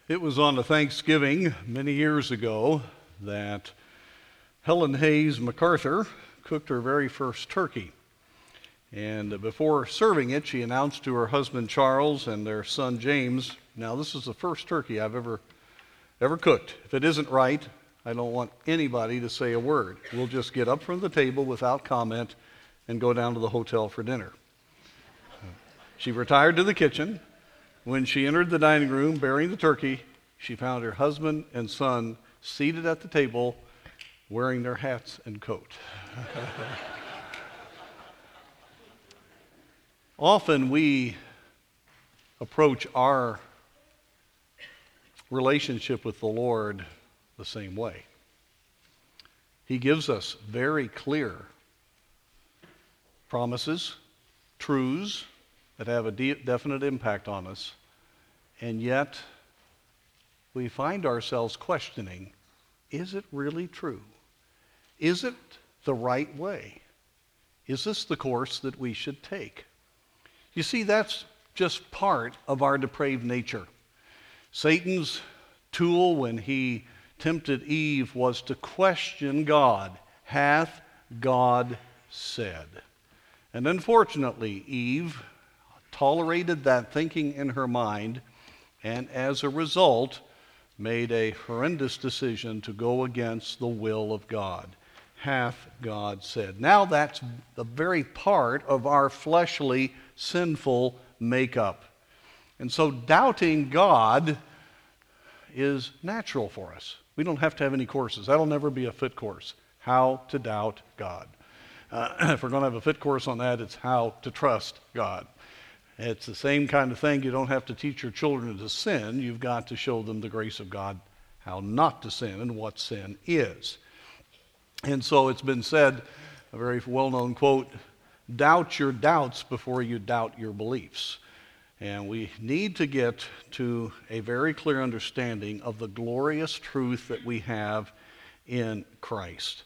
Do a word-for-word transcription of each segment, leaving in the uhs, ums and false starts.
It was on a Thanksgiving many years ago that Helen Hayes MacArthur cooked her very first turkey. And before serving it, she announced to her husband Charles and their son James, "Now this is the first turkey I've ever ever cooked. If it isn't right, I don't want anybody to say a word. We'll just get up from the table without comment and go down to the hotel for dinner." She retired to the kitchen. When she entered the dining room bearing the turkey, she found her husband and son seated at the table wearing their hats and coat. Often we approach our relationship with the Lord the same way. He gives us very clear promises, truths that have a de- definite impact on us, and yet we find ourselves questioning, is it really true? Is it the right way? Is this the course that we should take? You see, that's just part of our depraved nature. Satan's tool when he tempted Eve was to question God. Hath God said? And unfortunately, Eve tolerated that thinking in her mind, and as a result, made a horrendous decision to go against the will of God. Hath God said? Now that's the very part of our fleshly, sinful makeup. And so doubting God is natural for us. We don't have to have any courses. That'll never be a fit course. How to doubt God. Uh, if we're going to have a fit course on that, it's how to trust God. It's the same kind of thing. You don't have to teach your children to sin. You've got to show them the grace of God, how not to sin and what sin is. And so it's been said, a very well-known quote, doubt your doubts before you doubt your beliefs. And we need to get to a very clear understanding of the glorious truth that we have in Christ.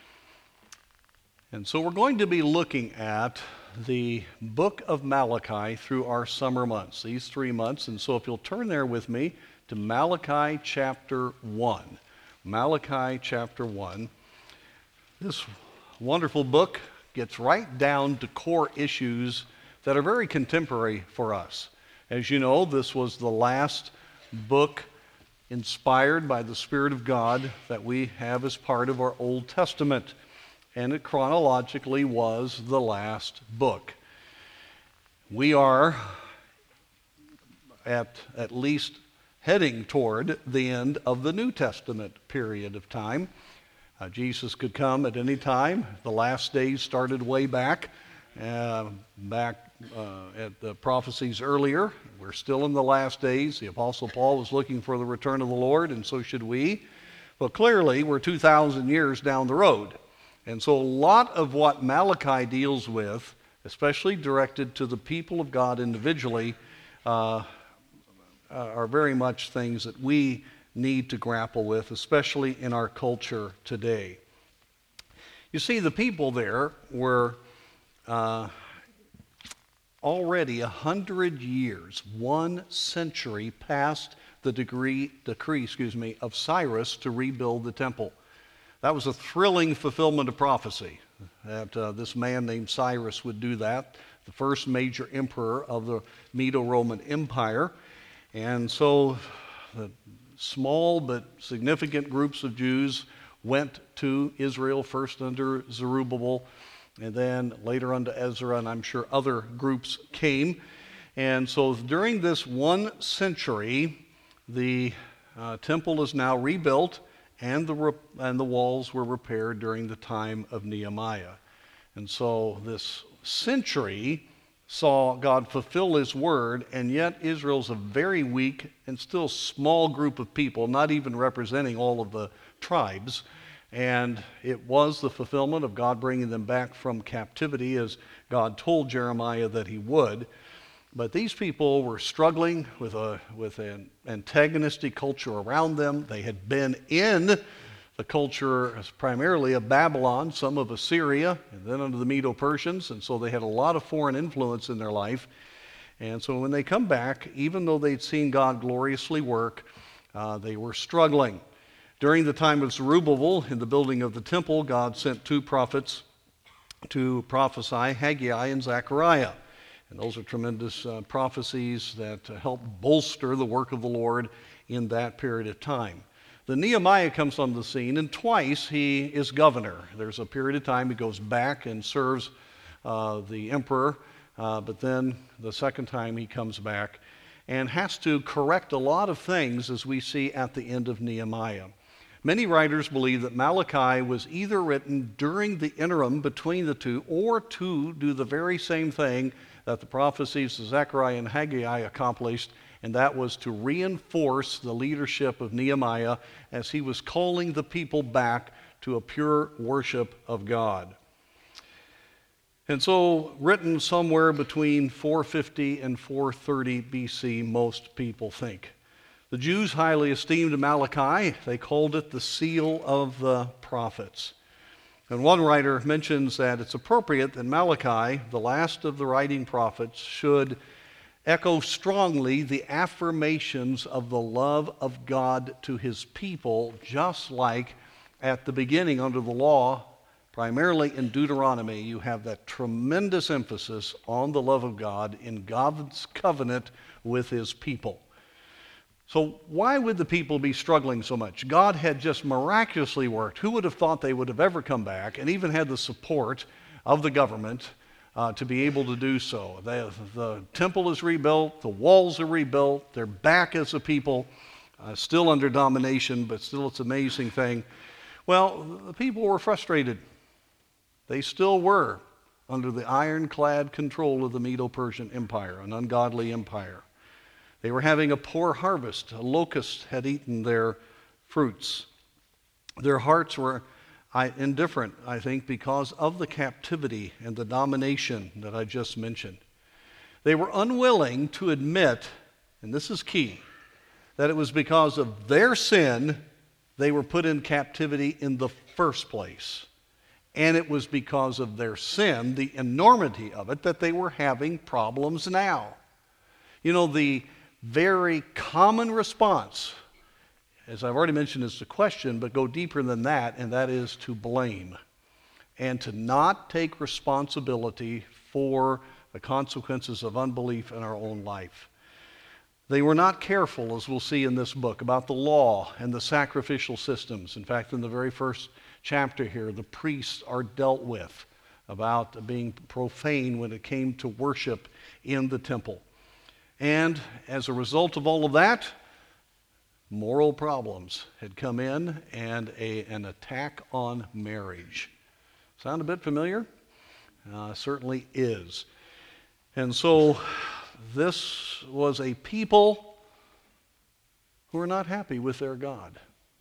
And so we're going to be looking at the book of Malachi through our summer months, these three months. And so if you'll turn there with me to Malachi chapter one. Malachi chapter one. This wonderful book gets right down to core issues that are very contemporary for us. As you know, this was the last book inspired by the Spirit of God that we have as part of our Old Testament. And it chronologically was the last book. We are at at least heading toward the end of the New Testament period of time. Uh, Jesus could come at any time. The last days started way back, uh, back uh, at the prophecies earlier. We're still in the last days. The Apostle Paul was looking for the return of the Lord, and so should we. But clearly, we're two thousand years down the road. And so a lot of what Malachi deals with, especially directed to the people of God individually, uh, are very much things that we need to grapple with, especially in our culture today. You see, the people there were uh, already a hundred years, one century past the degree, decree, excuse me, of Cyrus to rebuild the temple. That was a thrilling fulfillment of prophecy, that uh, this man named Cyrus would do that, the first major emperor of the Medo-Roman Empire. And so the small but significant groups of Jews went to Israel, first under Zerubbabel, and then later under Ezra, and I'm sure other groups came. And so during this one century, the uh, temple is now rebuilt, and the, re- and the walls were repaired during the time of Nehemiah. And so this century saw God fulfill His word, and yet Israel's a very weak and still small group of people, not even representing all of the tribes. And it was the fulfillment of God bringing them back from captivity, as God told Jeremiah that He would. But these people were struggling with a with an antagonistic culture around them. They had been in the culture primarily of Babylon, some of Assyria, and then under the Medo-Persians, and so they had a lot of foreign influence in their life. And so when they come back, even though they'd seen God gloriously work, Uh, they were struggling. During the time of Zerubbabel, in the building of the temple, God sent two prophets to prophesy, Haggai and Zechariah. And those are tremendous uh, prophecies that uh, help bolster the work of the Lord in that period of time. Then Nehemiah comes on the scene, and twice he is governor. There's a period of time he goes back and serves uh, the emperor, uh, but then the second time he comes back and has to correct a lot of things, as we see at the end of Nehemiah. Many writers believe that Malachi was either written during the interim between the two, or to do the very same thing that the prophecies of Zechariah and Haggai accomplished, and that was to reinforce the leadership of Nehemiah as he was calling the people back to a pure worship of God. And so, written somewhere between four fifty and four thirty B C, most people think. The Jews highly esteemed Malachi. They called it the seal of the prophets. And one writer mentions that it's appropriate that Malachi, the last of the writing prophets, should echo strongly the affirmations of the love of God to his people, just like at the beginning under the law, primarily in Deuteronomy, you have that tremendous emphasis on the love of God in God's covenant with his people. So why would the people be struggling so much? God had just miraculously worked. Who would have thought they would have ever come back, and even had the support of the government uh, to be able to do so? They, the temple is rebuilt, the walls are rebuilt, they're back as a people, uh, still under domination, but still it's an amazing thing. Well, the people were frustrated. They still were under the ironclad control of the Medo-Persian Empire, an ungodly empire. They were having a poor harvest. A locust had eaten their fruits. Their hearts were indifferent, I think, because of the captivity and the domination that I just mentioned. They were unwilling to admit, and this is key, that it was because of their sin they were put in captivity in the first place. And it was because of their sin, the enormity of it, that they were having problems now. You know, the very common response, as I've already mentioned, is the question, but go deeper than that, and that is to blame and to not take responsibility for the consequences of unbelief in our own life. They were not careful, as we'll see in this book, about the law and the sacrificial systems. In fact, in the very first chapter here, the priests are dealt with about being profane when it came to worship in the temple. And as a result of all of that, moral problems had come in, and a, an attack on marriage. Sound a bit familiar? Uh, certainly is. And so this was a people who were not happy with their God.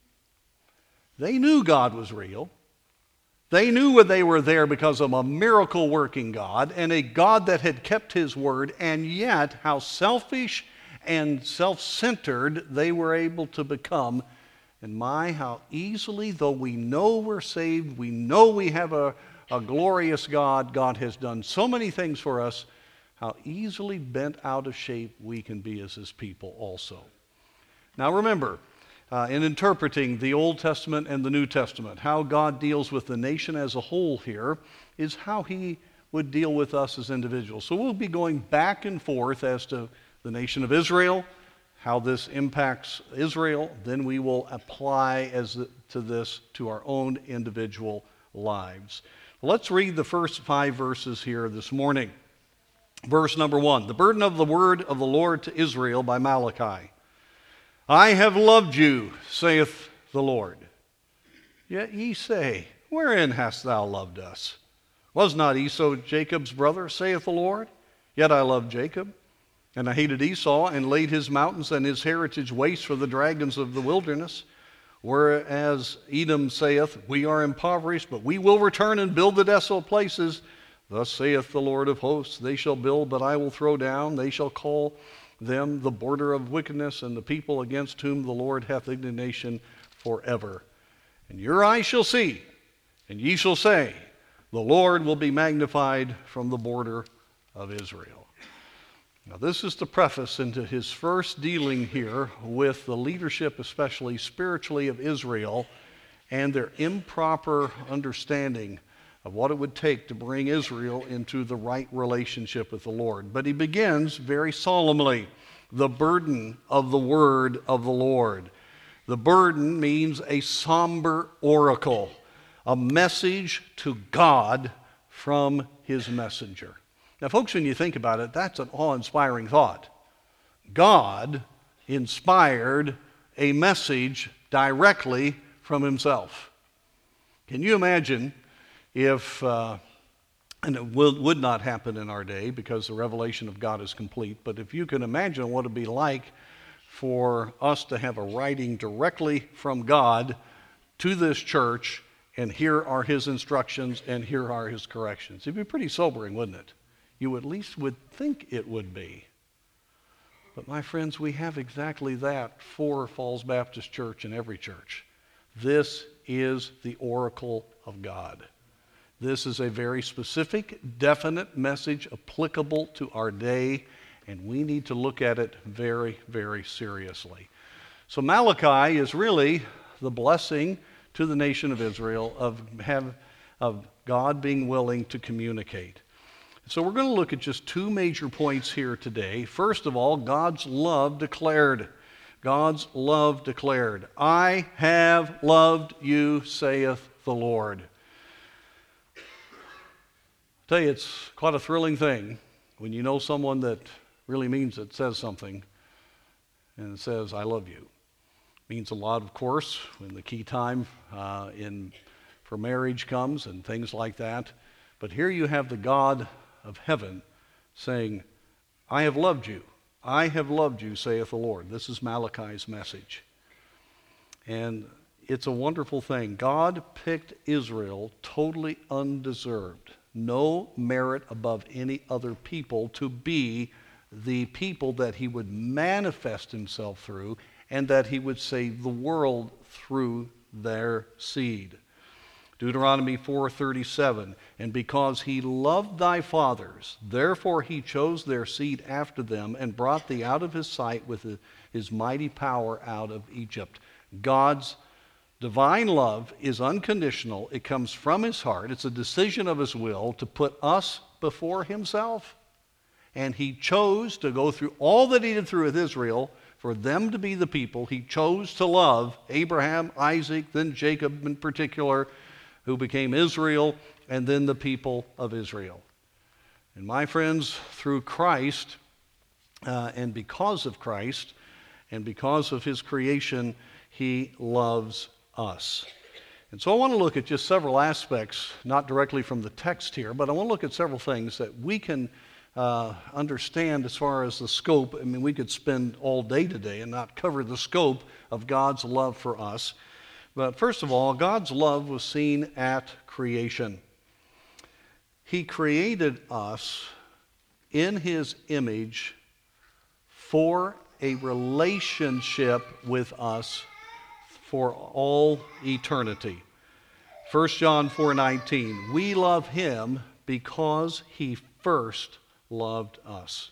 They knew God was real. They knew they were there because of a miracle-working God and a God that had kept his word, and yet how selfish and self-centered they were able to become. And my, how easily, though we know we're saved, we know we have a, a glorious God, God has done so many things for us, how easily bent out of shape we can be as his people also. Now remember, Uh, in interpreting the Old Testament and the New Testament, how God deals with the nation as a whole here is how he would deal with us as individuals. So we'll be going back and forth as to the nation of Israel, how this impacts Israel, then we will apply as the, to this to our own individual lives. Let's read the first five verses here this morning. Verse number one, the burden of the word of the Lord to Israel by Malachi. I have loved you, saith the Lord. Yet ye say, wherein hast thou loved us? Was not Esau Jacob's brother, saith the Lord? Yet I loved Jacob, and I hated Esau, and laid his mountains and his heritage waste for the dragons of the wilderness. Whereas Edom saith, we are impoverished, but we will return and build the desolate places. Thus saith the Lord of hosts, they shall build, but I will throw down. They shall call them the border of wickedness, and the people against whom the Lord hath indignation forever. And your eyes shall see, and ye shall say, the Lord will be magnified from the border of Israel. Now, this is the preface into his first dealing here with the leadership, especially spiritually, of Israel and their improper understanding of what it would take to bring Israel into the right relationship with the Lord. But he begins very solemnly, the burden of the word of the Lord. The burden means a somber oracle, a message to God from his messenger. Now, folks, when you think about it, that's an awe-inspiring thought. God inspired a message directly from himself. Can you imagine if, uh, and it will, would not happen in our day because the revelation of God is complete, but if you can imagine what it would be like for us to have a writing directly from God to this church, and here are his instructions and here are his corrections. It'd be pretty sobering, wouldn't it? You at least would think it would be. But my friends, we have exactly that for Falls Baptist Church and every church. This is the oracle of God. This is a very specific, definite message applicable to our day, and we need to look at it very, very seriously. So Malachi is really the blessing to the nation of Israel of, have, of God being willing to communicate. So we're going to look at just two major points here today. First of all, God's love declared. God's love declared. I have loved you, saith the Lord. I tell you, it's quite a thrilling thing when you know someone that really means it, says something, and it says, I love you. It means a lot, of course, when the key time uh, in for marriage comes and things like that. But here you have the God of heaven saying, I have loved you. I have loved you, saith the Lord. This is Malachi's message. And it's a wonderful thing. God picked Israel totally undeserved. No merit above any other people to be the people that he would manifest himself through and that he would save the world through their seed. Deuteronomy four thirty-seven, and because he loved thy fathers, therefore he chose their seed after them and brought thee out of his sight with his mighty power out of Egypt. God's divine love is unconditional. It comes from his heart. It's a decision of his will to put us before himself. And he chose to go through all that he did through with Israel for them to be the people he chose to love, Abraham, Isaac, then Jacob in particular, who became Israel, and then the people of Israel. And my friends, through Christ, uh, and because of Christ, and because of his creation, he loves us. And so I want to look at just several aspects, not directly from the text here, but I want to look at several things that we can uh, understand as far as the scope. I mean, we could spend all day today and not cover the scope of God's love for us. But first of all, God's love was seen at creation. He created us in his image for a relationship with us for all eternity. First John four nineteen, we love him because he first loved us.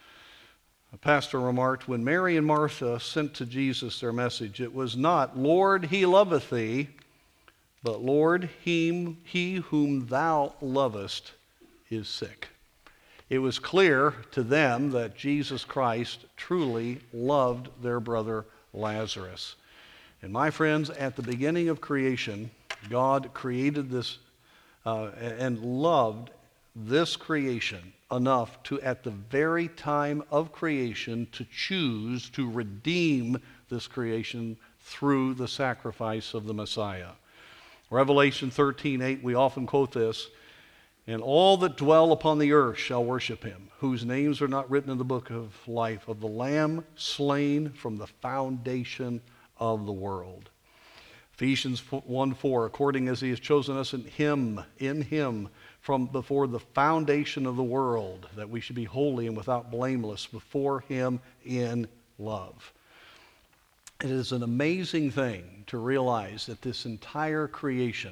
A pastor remarked, when Mary and Martha sent to Jesus their message, it was not, Lord, he loveth thee, but Lord, he, he whom thou lovest is sick. It was clear to them that Jesus Christ truly loved their brother Lazarus. And my friends, at the beginning of creation, God created this uh, and loved this creation enough to, at the very time of creation, to choose to redeem this creation through the sacrifice of the Messiah. Revelation thirteen eight, we often quote this, and all that dwell upon the earth shall worship him, whose names are not written in the book of life of the Lamb slain from the foundation of the world. Ephesians one four, according as he has chosen us in him, in him, from before the foundation of the world, that we should be holy and without blameless before him in love. It is an amazing thing to realize that this entire creation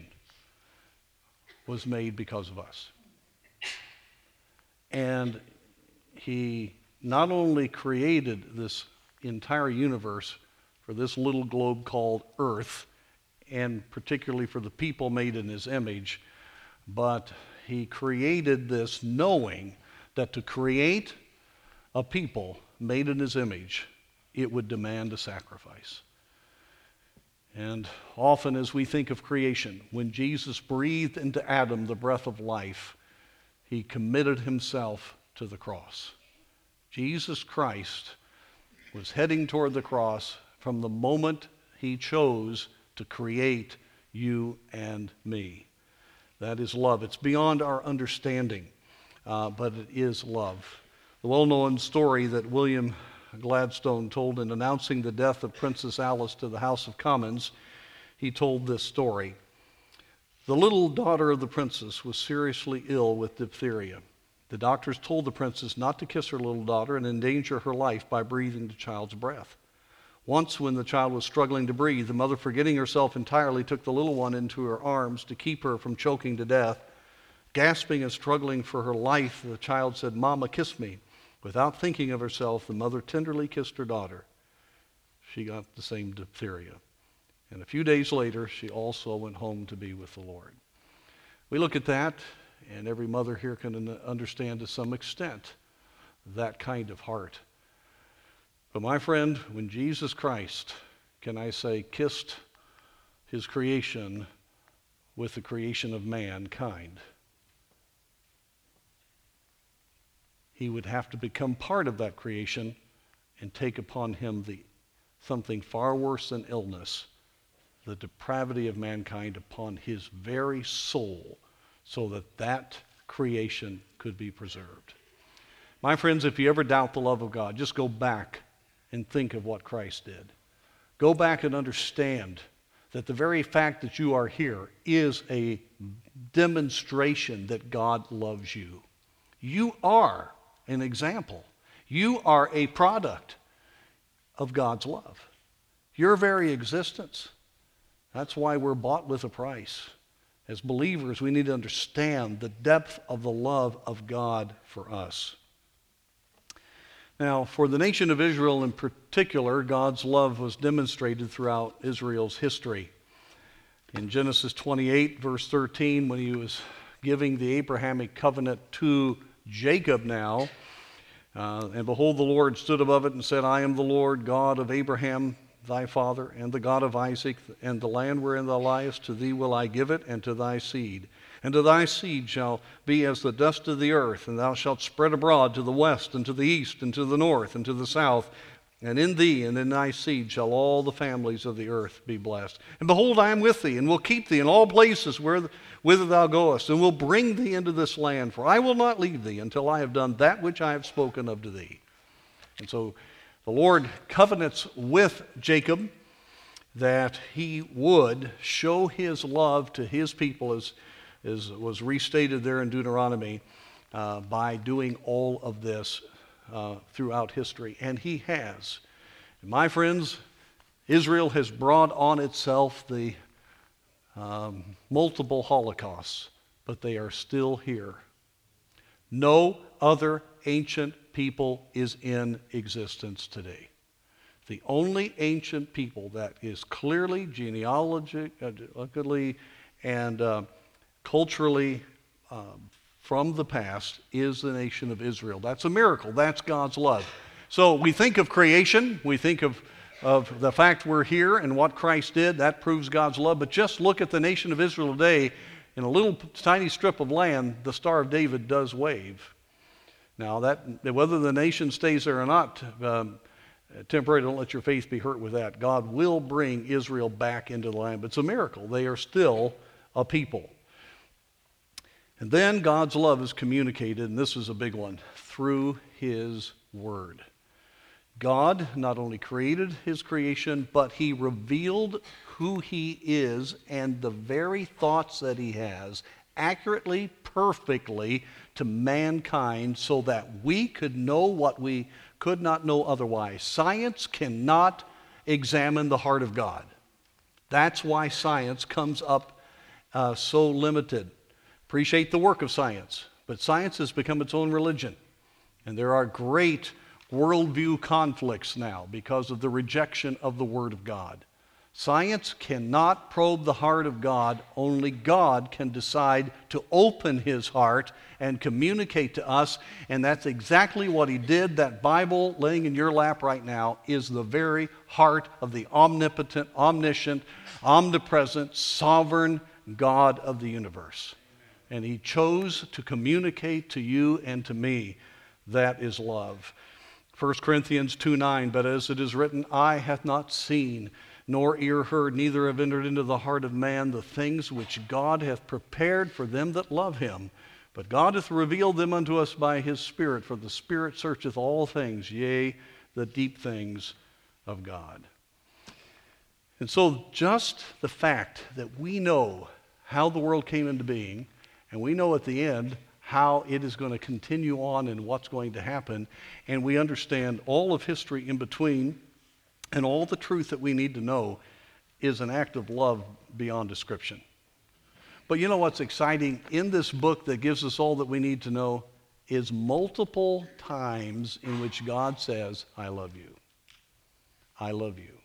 was made because of us. And he not only created this entire universe for this little globe called Earth, and particularly for the people made in his image, but he created this knowing that to create a people made in his image, it would demand a sacrifice. And often as we think of creation, when Jesus breathed into Adam the breath of life, he committed himself to the cross. Jesus Christ was heading toward the cross from the moment he chose to create you and me. That is love. It's beyond our understanding, uh, but it is love. The well-known story that William Gladstone told in announcing the death of Princess Alice to the House of Commons, he told this story. The little daughter of the princess was seriously ill with diphtheria. The doctors told the princess not to kiss her little daughter and endanger her life by breathing the child's breath. Once, when the child was struggling to breathe, the mother, forgetting herself entirely, took the little one into her arms to keep her from choking to death. Gasping and struggling for her life, the child said, "Mama, kiss me." Without thinking of herself, the mother tenderly kissed her daughter. She got the same diphtheria. And a few days later, she also went home to be with the Lord. We look at that, and every mother here can understand to some extent that kind of heart. But my friend, when Jesus Christ, can I say, kissed his creation with the creation of mankind, he would have to become part of that creation and take upon him the something far worse than illness, the depravity of mankind upon his very soul, so that that creation could be preserved. My friends, if you ever doubt the love of God, just go back and think of what Christ did. Go back and understand that the very fact that you are here is a demonstration that God loves you. You are an example. You are a product of God's love. Your very existence. That's why we're bought with a price. As believers, we need to understand the depth of the love of God for us. Now, for the nation of Israel in particular, God's love was demonstrated throughout Israel's history. In Genesis twenty-eight, verse thirteen, when he was giving the Abrahamic covenant to Jacob now, uh, and behold, the Lord stood above it and said, "I am the Lord God of Abraham, thy father, and the God of Isaac, and the land wherein thou liest, to thee will I give it, and to thy seed. And to thy seed shall be as the dust of the earth, and thou shalt spread abroad to the west, and to the east, and to the north, and to the south. And in thee and in thy seed shall all the families of the earth be blessed. And behold, I am with thee, and will keep thee in all places where, whither thou goest, and will bring thee into this land. For I will not leave thee until I have done that which I have spoken of to thee." And so the Lord covenants with Jacob that he would show his love to his people, as, as was restated there in Deuteronomy, uh, by doing all of this uh, throughout history. And he has. And my friends, Israel has brought on itself the um, multiple Holocausts, but they are still here. No other ancient people is in existence today. The only ancient people that is clearly, genealogically, and uh, culturally um, from the past is the nation of Israel. That's a miracle. That's God's love. So we think of creation. We think of, of the fact we're here and what Christ did. That proves God's love. But just look at the nation of Israel today. In a little tiny strip of land, the Star of David does wave. Now, that whether the nation stays there or not, um, temporary, don't let your faith be hurt with that. God will bring Israel back into the land. But it's a miracle. They are still a people. And then God's love is communicated, and this is a big one, through his word. God not only created his creation, but he revealed who he is and the very thoughts that he has accurately, perfectly to mankind so that we could know what we could not know otherwise. Science cannot examine the heart of God. That's why science comes up uh, so limited. Appreciate the work of science, but science has become its own religion. And there are great worldview conflicts now because of the rejection of the Word of God. Science cannot probe the heart of God. Only God can decide to open His heart and communicate to us, and that's exactly what He did. That Bible laying in your lap right now is the very heart of the omnipotent, omniscient, omnipresent, sovereign God of the universe. And He chose to communicate to you and to me. That is love. First Corinthians two nine, but as it is written, eye hath not seen, nor ear heard, neither have entered into the heart of man the things which God hath prepared for them that love Him. But God hath revealed them unto us by His Spirit, for the Spirit searcheth all things, yea, the deep things of God. And so just the fact that we know how the world came into being, and we know at the end how it is going to continue on and what's going to happen, and we understand all of history in between, and all the truth that we need to know, is an act of love beyond description. But you know what's exciting? In this book that gives us all that we need to know is multiple times in which God says, I love you. I love you.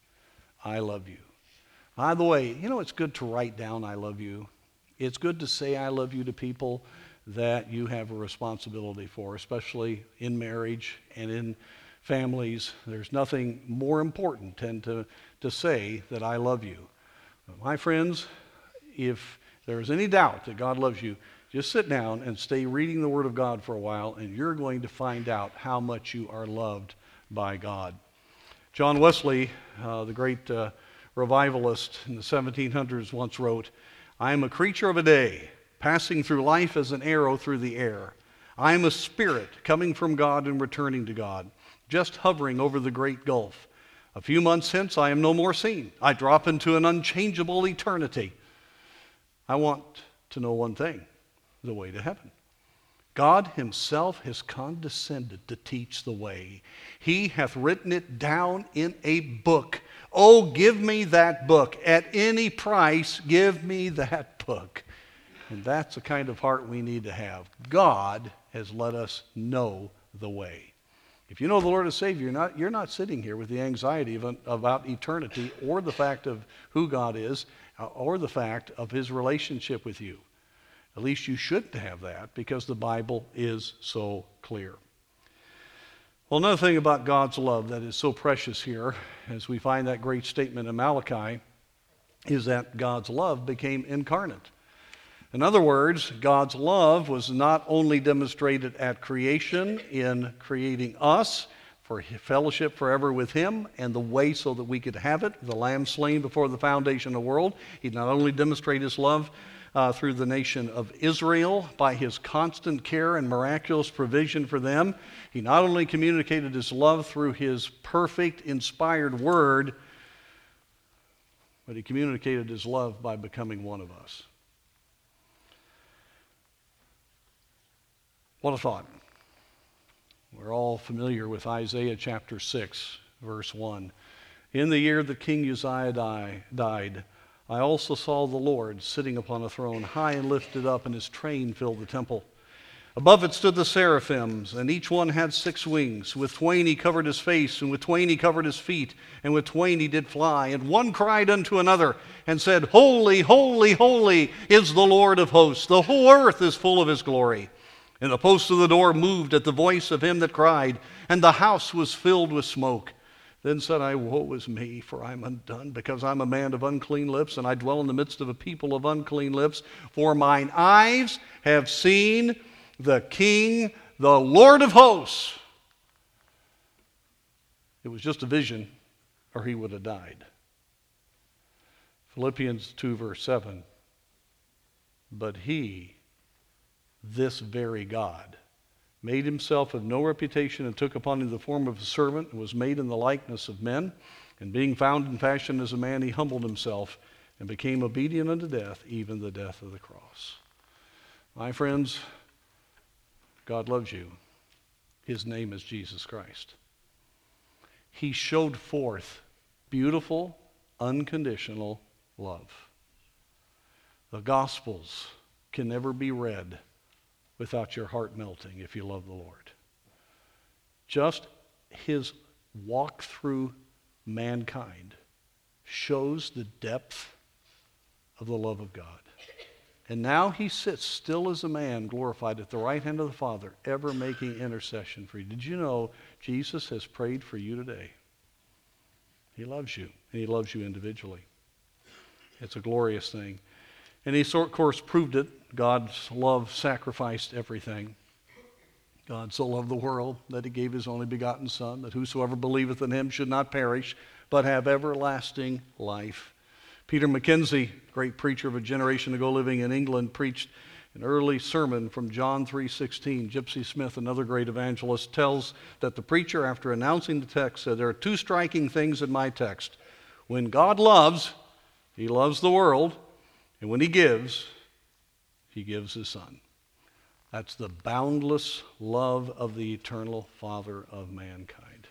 I love you. By the way, you know it's good to write down I love you. It's good to say I love you to people that you have a responsibility for, especially in marriage and in families. There's nothing more important than to, to say that I love you. My friends, if there's any doubt that God loves you, just sit down and stay reading the Word of God for a while, and you're going to find out how much you are loved by God. John Wesley, uh, the great uh, revivalist in the seventeen hundreds, once wrote, I am a creature of a day, passing through life as an arrow through the air. I am a spirit coming from God and returning to God, just hovering over the great gulf. A few months hence, I am no more seen. I drop into an unchangeable eternity. I want to know one thing, the way to heaven. God Himself has condescended to teach the way. He hath written it down in a book. Oh, give me that book. At any price, give me that book. And that's the kind of heart we need to have. God has let us know the way. If you know the Lord as Savior, you're not, you're not sitting here with the anxiety of, about eternity or the fact of who God is or the fact of His relationship with you. At least you should have that because the Bible is so clear. Well, another thing about God's love that is so precious here, as we find that great statement in Malachi, is that God's love became incarnate. In other words, God's love was not only demonstrated at creation in creating us for fellowship forever with Him and the way so that we could have it, the Lamb slain before the foundation of the world. He not only demonstrated His love uh, through the nation of Israel by His constant care and miraculous provision for them. He not only communicated His love through His perfect, inspired Word, but He communicated His love by becoming one of us. What a thought. We're all familiar with Isaiah chapter six, verse one. In the year that King Uzziah die, died, I also saw the Lord sitting upon a throne, high and lifted up, and His train filled the temple. Above it stood the seraphims, and each one had six wings. With twain He covered His face, and with twain He covered His feet, and with twain He did fly. And one cried unto another, and said, Holy, holy, holy is the Lord of hosts. The whole earth is full of His glory. And the posts of the door moved at the voice of him that cried, and the house was filled with smoke. Then said I, Woe is me, for I am undone, because I am a man of unclean lips, and I dwell in the midst of a people of unclean lips. For mine eyes have seen the King, the Lord of hosts. It was just a vision, or he would have died. Philippians two, verse seven. But he, this very God, made himself of no reputation, and took upon him the form of a servant, and was made in the likeness of men. And being found in fashion as a man, he humbled himself, and became obedient unto death, even the death of the cross. My friends, God loves you. His name is Jesus Christ. He showed forth beautiful, unconditional love. The Gospels can never be read without your heart melting if you love the Lord. Just his walk through mankind shows the depth of the love of God. And now he sits still as a man, glorified at the right hand of the Father, ever making intercession for you. Did you know Jesus has prayed for you today? He loves you, and he loves you individually. It's a glorious thing. And he, of course, proved it. God's love sacrificed everything. God so loved the world that he gave his only begotten Son, that whosoever believeth in him should not perish, but have everlasting life. Peter Mackenzie, great preacher of a generation ago living in England, preached an early sermon from John three sixteen. Gypsy Smith, another great evangelist, tells that the preacher, after announcing the text, said, there are two striking things in my text. When God loves, he loves the world, and when he gives, he gives his Son. That's the boundless love of the eternal Father of mankind.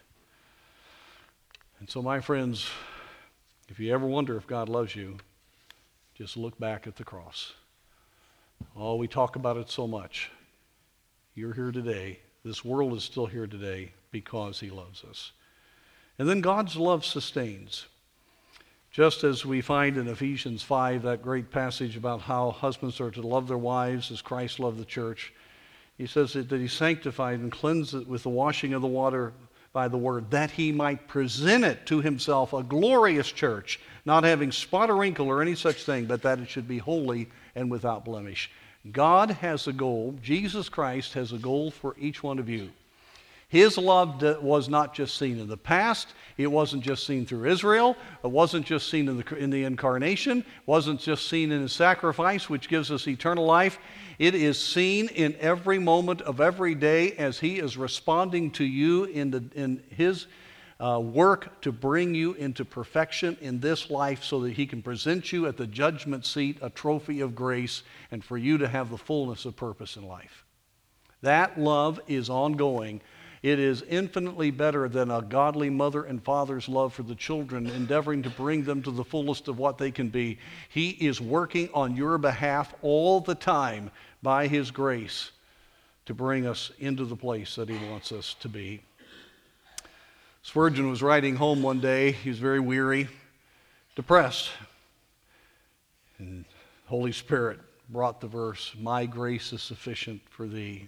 And so, my friends, if you ever wonder if God loves you, just look back at the cross. Oh, we talk about it so much. You're here today. This world is still here today because he loves us. And then God's love sustains. Just as we find in Ephesians five, that great passage about how husbands are to love their wives as Christ loved the church. He says that he sanctified and cleansed it with the washing of the water by the word, that he might present it to himself a glorious church, not having spot or wrinkle or any such thing, but that it should be holy and without blemish. God has a goal. Jesus Christ has a goal for each one of you. His love was not just seen in the past. It wasn't just seen through Israel. It wasn't just seen in the, in the incarnation. It wasn't just seen in his sacrifice, which gives us eternal life. It is seen in every moment of every day as he is responding to you in, the, in his uh, work to bring you into perfection in this life so that he can present you at the judgment seat a trophy of grace and for you to have the fullness of purpose in life. That love is ongoing. It is infinitely better than a godly mother and father's love for the children, endeavoring to bring them to the fullest of what they can be. He is working on your behalf all the time by his grace to bring us into the place that he wants us to be. Spurgeon was riding home one day. He was very weary, depressed. And the Holy Spirit brought the verse, "My grace is sufficient for thee."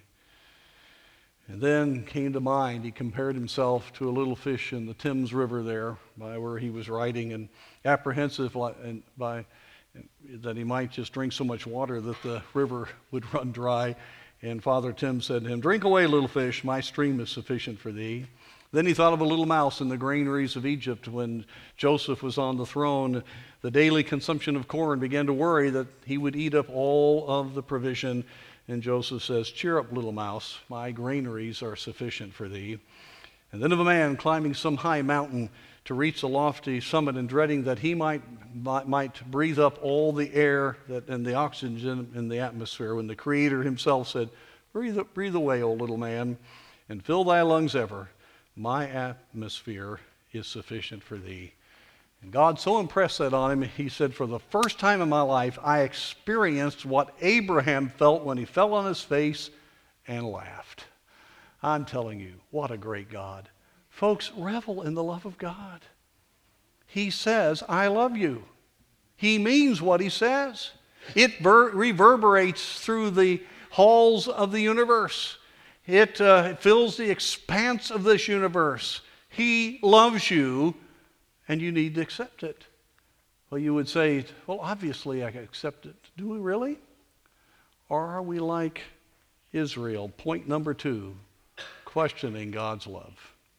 And then came to mind, he compared himself to a little fish in the Thames River there by where he was riding, and apprehensive by that he might just drink so much water that the river would run dry. And Father Tim said to him, "Drink away, little fish, my stream is sufficient for thee." Then he thought of a little mouse in the granaries of Egypt when Joseph was on the throne. The daily consumption of corn began to worry that he would eat up all of the provision. And Joseph says, "Cheer up, little mouse, my granaries are sufficient for thee." And then of a man climbing some high mountain to reach the lofty summit and dreading that he might, might, might breathe up all the air that, and the oxygen in the atmosphere, when the Creator himself said, breathe, breathe away, O little man, and fill thy lungs ever. My atmosphere is sufficient for thee. And God so impressed that on him, he said, for the first time in my life, I experienced what Abraham felt when he fell on his face and laughed. I'm telling you, what a great God. Folks, revel in the love of God. He says, I love you. He means what he says. It ver- reverberates through the halls of the universe. It uh, fills the expanse of this universe. He loves you, and you need to accept it. Well, you would say, well, obviously I accept it. Do we really? Or are we like Israel? Point number two, questioning God's love.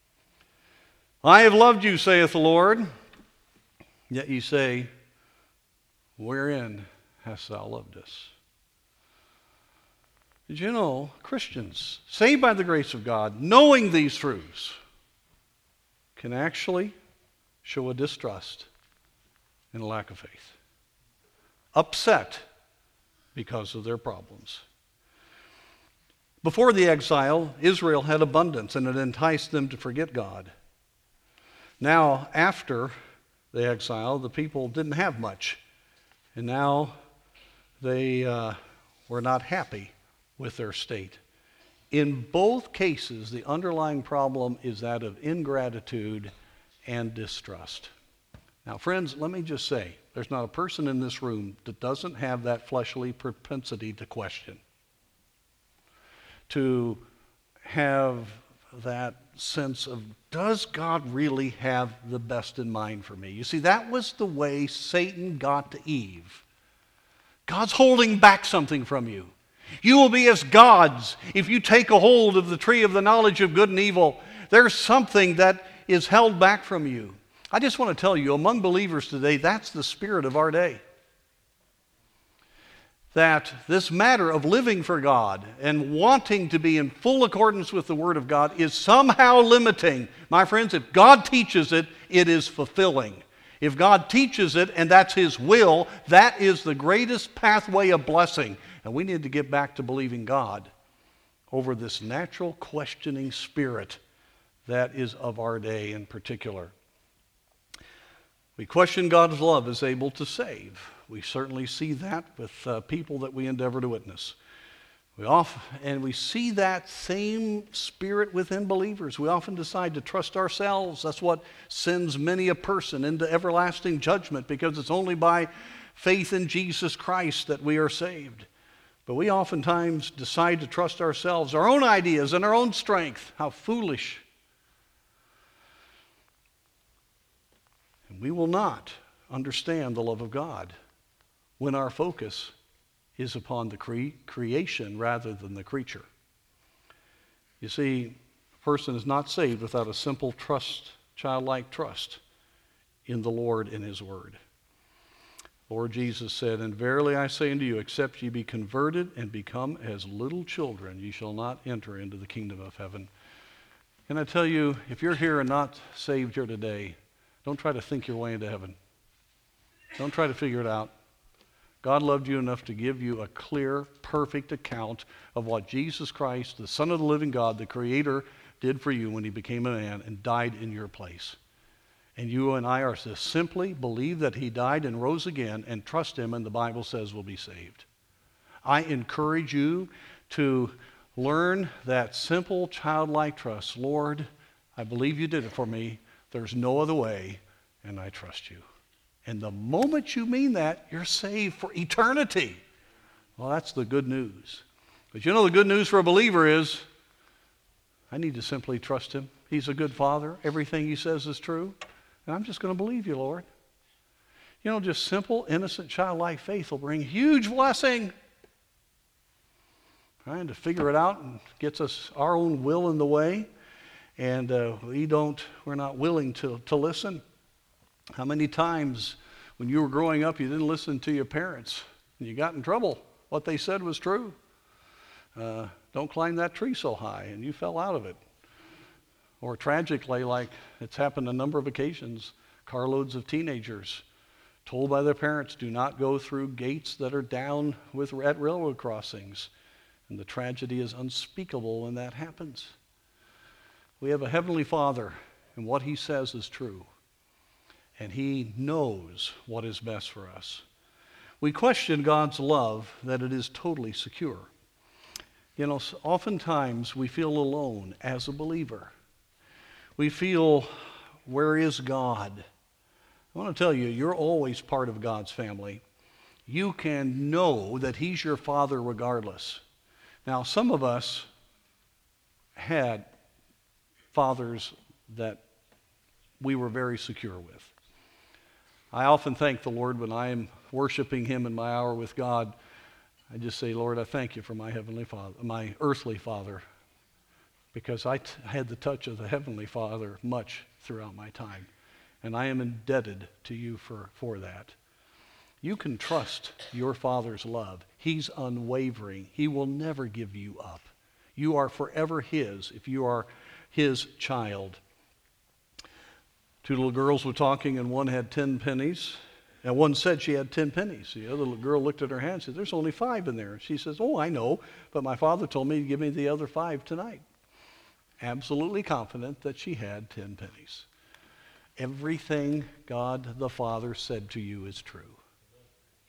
I have loved you, saith the Lord. Yet you say, wherein hast thou loved us? Did you know Christians, saved by the grace of God, knowing these truths, can actually show a distrust and a lack of faith, upset because of their problems. Before the exile, Israel had abundance and it enticed them to forget God. Now, after the exile, the people didn't have much, and now they uh, were not happy with their state. In both cases, the underlying problem is that of ingratitude and distrust. Now, friends, let me just say, there's not a person in this room that doesn't have that fleshly propensity to question, to have that sense of, does God really have the best in mind for me? You see, that was the way Satan got to Eve. God's holding back something from you. You will be as gods if you take a hold of the tree of the knowledge of good and evil. There's something that is held back from you. I just want to tell you, among believers today, that's the spirit of our day. That this matter of living for God and wanting to be in full accordance with the Word of God is somehow limiting. My friends, if God teaches it, it is fulfilling. If God teaches it and that's His will, that is the greatest pathway of blessing. And we need to get back to believing God over this natural questioning spirit that is of our day in particular. We question God's love is able to save. We certainly see that with uh, people that we endeavor to witness. We often, and we see that same spirit within believers. We often decide to trust ourselves. That's what sends many a person into everlasting judgment, because it's only by faith in Jesus Christ that we are saved. But we oftentimes decide to trust ourselves, our own ideas and our own strength. How foolish. And we will not understand the love of God when our focus is upon the cre- creation rather than the creature. You see, a person is not saved without a simple trust, childlike trust in the Lord and His Word. Lord Jesus said, "And verily I say unto you, except ye be converted and become as little children, ye shall not enter into the kingdom of heaven." Can I tell you, if you're here and not saved here today, don't try to think your way into heaven. Don't try to figure it out. God loved you enough to give you a clear, perfect account of what Jesus Christ, the Son of the living God, the Creator, did for you when He became a man and died in your place. And you and I are to simply believe that He died and rose again and trust Him, and the Bible says we'll be saved. I encourage you to learn that simple childlike trust. Lord, I believe you did it for me. There's no other way, and I trust you. And the moment you mean that, you're saved for eternity. Well, that's the good news. But you know the good news for a believer is, I need to simply trust Him. He's a good Father. Everything He says is true. And I'm just going to believe you, Lord. You know, just simple, innocent, childlike faith will bring huge blessing. Trying to figure it out and gets us our own will in the way. And uh, we don't, we're not willing to, to listen. How many times when you were growing up you didn't listen to your parents and you got in trouble? What they said was true. Uh, don't climb that tree so high, and you fell out of it. Or tragically, like it's happened a number of occasions, carloads of teenagers told by their parents, do not go through gates that are down with at railroad crossings. And the tragedy is unspeakable when that happens. We have a Heavenly Father, and what He says is true. And He knows what is best for us. We question God's love that it is totally secure. You know, oftentimes we feel alone as a believer. We feel, where is God? I want to tell you, you're always part of God's family. You can know that He's your Father regardless. Now, some of us had fathers that we were very secure with. I often thank the Lord when I am worshiping Him in my hour with God. I just say, Lord, I thank you for my heavenly Father, my earthly father, because I t- had the touch of the Heavenly Father much throughout my time, and I am indebted to you for, for that. You can trust your Father's love. He's unwavering. He will never give you up. You are forever His if you are His child. Two little girls were talking, and one had ten pennies. And one said she had ten pennies. The other little girl looked at her hand and said, there's only five in there. She says, oh, I know, but my father told me to give me the other five tonight. Absolutely confident that she had ten pennies. Everything God the Father said to you is true.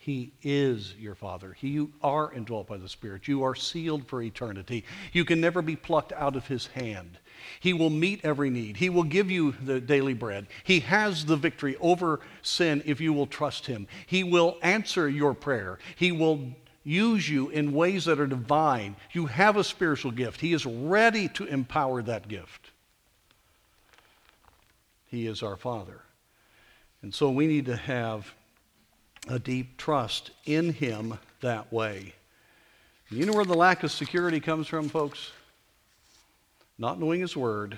He is your Father. You are indwelt by the Spirit. You are sealed for eternity. You can never be plucked out of His hand. He will meet every need. He will give you the daily bread. He has the victory over sin if you will trust Him. He will answer your prayer. He will use you in ways that are divine. You have a spiritual gift. He is ready to empower that gift. He is our Father. And so we need to have a deep trust in Him that way. You know where the lack of security comes from, folks? Not knowing His Word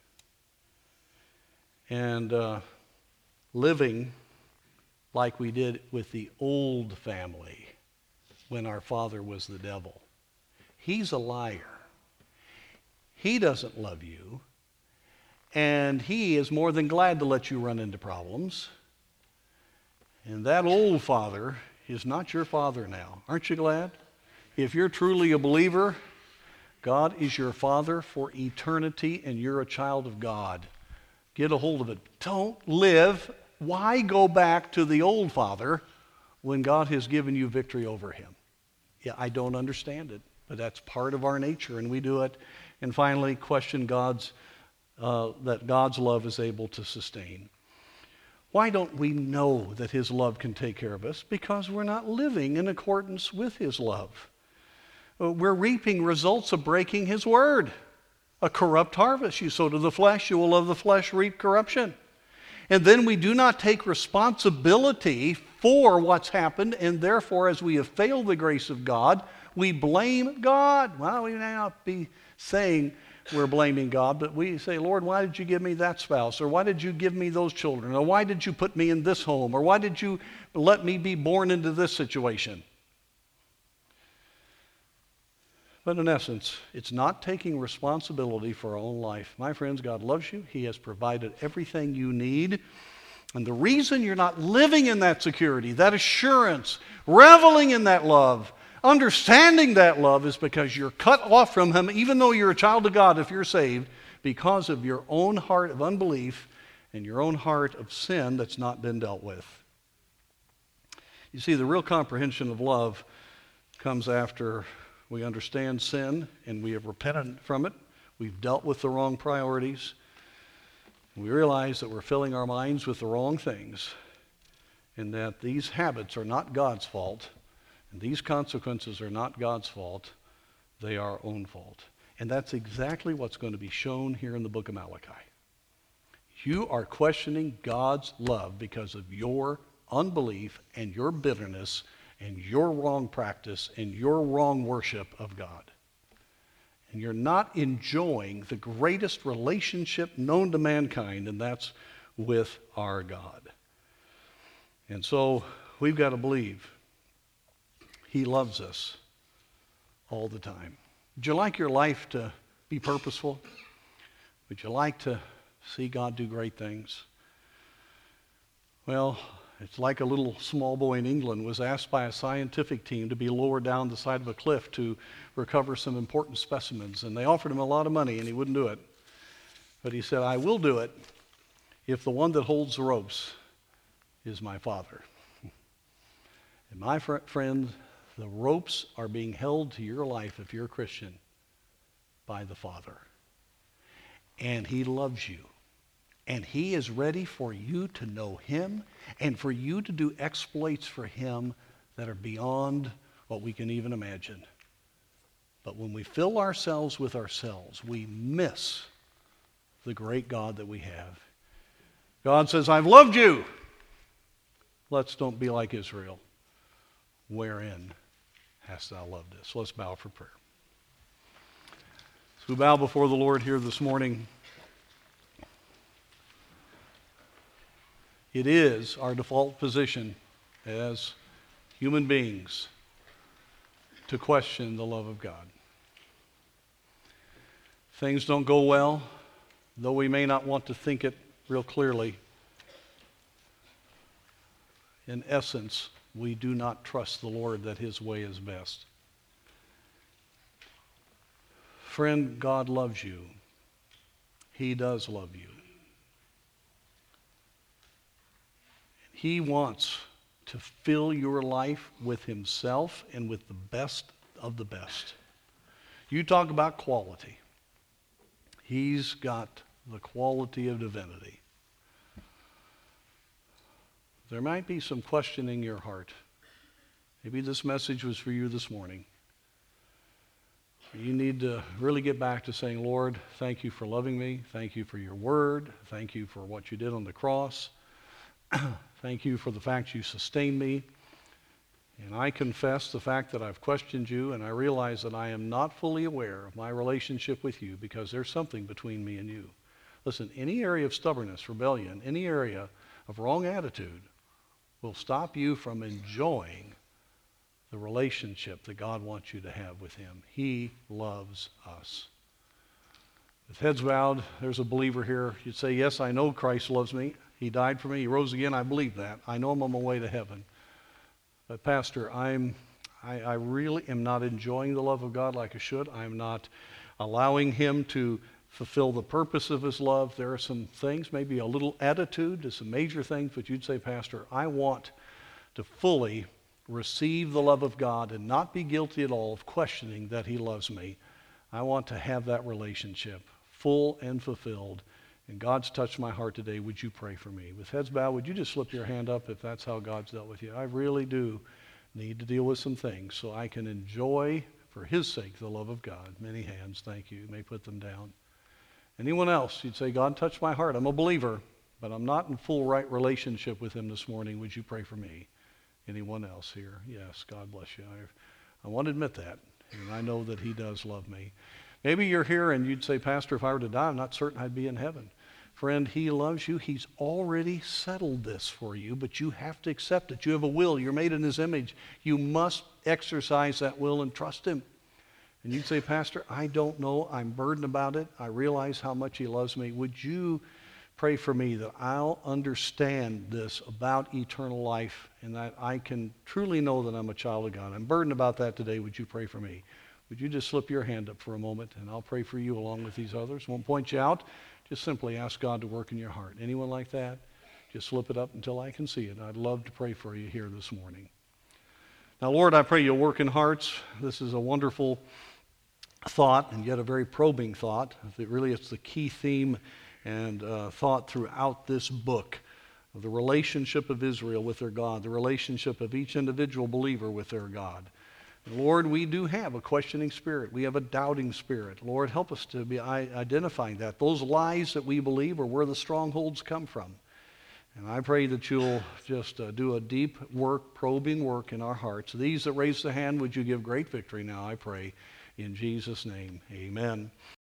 and uh, living like we did with the old family when our father was the devil. He's a liar. He doesn't love you, and he is more than glad to let you run into problems. And that old father is not your father now. Aren't you glad? If you're truly a believer, God is your Father for eternity, and you're a child of God. Get a hold of it. Don't live. Why go back to the old father when God has given you victory over him? Yeah, I don't understand it, but that's part of our nature, and we do it. And finally, question God's, uh, that God's love is able to sustain. Why don't we know that His love can take care of us? Because we're not living in accordance with His love. We're reaping results of breaking His word. A corrupt harvest. You sow to the flesh, you will of the flesh reap corruption. And then we do not take responsibility for what's happened, and therefore, as we have failed the grace of God, we blame God. Well, we may not be saying we're blaming God, but we say, Lord, why did you give me that spouse? Or why did you give me those children? Or why did you put me in this home? Or why did you let me be born into this situation? But in essence, it's not taking responsibility for our own life. My friends, God loves you. He has provided everything you need. And the reason you're not living in that security, that assurance, reveling in that love, understanding that love, is because you're cut off from Him, even though you're a child of God if you're saved, because of your own heart of unbelief and your own heart of sin that's not been dealt with. You see, the real comprehension of love comes after we understand sin and we have repented from it. We've dealt with the wrong priorities. We realize that we're filling our minds with the wrong things, and that these habits are not God's fault, and these consequences are not God's fault. They are our own fault. And that's exactly what's going to be shown here in the book of Malachi. You are questioning God's love because of your unbelief and your bitterness and your wrong practice and your wrong worship of God. And you're not enjoying the greatest relationship known to mankind, and that's with our God. And so we've got to believe He loves us all the time. Would you like your life to be purposeful? Would you like to see God do great things? Well, it's like a little small boy in England was asked by a scientific team to be lowered down the side of a cliff to recover some important specimens. And they offered him a lot of money, and he wouldn't do it. But he said, I will do it if the one that holds the ropes is my Father. And my fr- friend, the ropes are being held to your life, if you're a Christian, by the Father. And He loves you. And He is ready for you to know Him and for you to do exploits for Him that are beyond what we can even imagine. But when we fill ourselves with ourselves, we miss the great God that we have. God says, I've loved you. Let's don't be like Israel. Wherein hast thou loved us? Let's bow for prayer. So we bow before the Lord here this morning. It is our default position as human beings to question the love of God. Things don't go well, though we may not want to think it real clearly. In essence, we do not trust the Lord that His way is best. Friend, God loves you. He does love you. He wants to fill your life with himself and with the best of the best. You talk about quality. He's got the quality of divinity. There might be some question in your heart. Maybe this message was for you this morning. You need to really get back to saying, Lord, thank you for loving me. Thank you for your word. Thank you for what you did on the cross. Thank you for the fact you sustained me. And I confess the fact that I've questioned you, and I realize that I am not fully aware of my relationship with you because there's something between me and you. Listen, any area of stubbornness, rebellion, any area of wrong attitude will stop you from enjoying the relationship that God wants you to have with him. He loves us. With heads bowed, there's a believer here. You'd say, yes, I know Christ loves me. He died for me. He rose again. I believe that. I know I'm on my way to heaven. But Pastor, I'm, I, I really am not enjoying the love of God like I should. I'm not allowing him to fulfill the purpose of his love. There are some things, maybe a little attitude to some major things, but you'd say, Pastor, I want to fully receive the love of God and not be guilty at all of questioning that he loves me. I want to have that relationship full and fulfilled. And God's touched my heart today. Would you pray for me? With heads bowed, would you just slip your hand up if that's how God's dealt with you? I really do need to deal with some things so I can enjoy, for his sake, the love of God. Many hands, thank you. You may put them down. Anyone else? You'd say, God touched my heart. I'm a believer, but I'm not in full right relationship with him this morning. Would you pray for me? Anyone else here? Yes, God bless you. I, I want to admit that, and I know that he does love me. Maybe you're here and you'd say, Pastor, if I were to die, I'm not certain I'd be in heaven. Friend, he loves you. He's already settled this for you, but you have to accept it. You have a will. You're made in his image. You must exercise that will and trust him. And you'd say, Pastor, I don't know. I'm burdened about it. I realize how much he loves me. Would you pray for me that I'll understand this about eternal life and that I can truly know that I'm a child of God? I'm burdened about that today. Would you pray for me? Would you just slip your hand up for a moment, and I'll pray for you along with these others. Won't point you out. Just simply ask God to work in your heart. Anyone like that? Just slip it up until I can see it. I'd love to pray for you here this morning. Now, Lord, I pray you'll work in hearts. This is a wonderful thought, and yet a very probing thought. It really is the key theme and uh, thought throughout this book of the relationship of Israel with their God, the relationship of each individual believer with their God. And Lord, we do have a questioning spirit. We have a doubting spirit. Lord, help us to be identifying that. Those lies that we believe are where the strongholds come from. And I pray that you'll just uh, do a deep work, probing work in our hearts. These that raise the hand, would you give great victory now, I pray. In Jesus' name, amen.